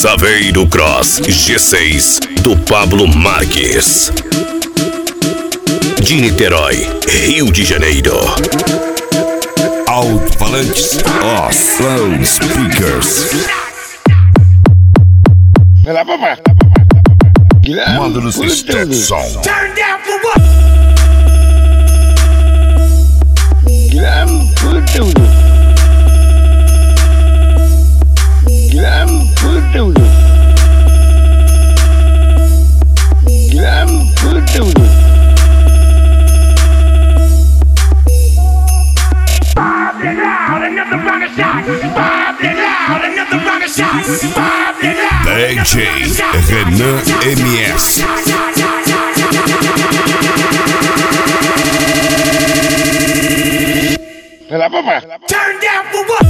Saveiro Cross G6 do Pablo Marques. De Niterói, Rio de Janeiro. Alto-falantes Slow Speakers. Vai lá, papai. Manda-nos step song. Turn down for what? Guilherme Futudo. Guilherme Futudo. Guilherme Futudo. Bob it out, another round of shots. Bob it out, another round of shots. Bob it out. DJ Renan MS. Vai lá, papai. Turn down for what?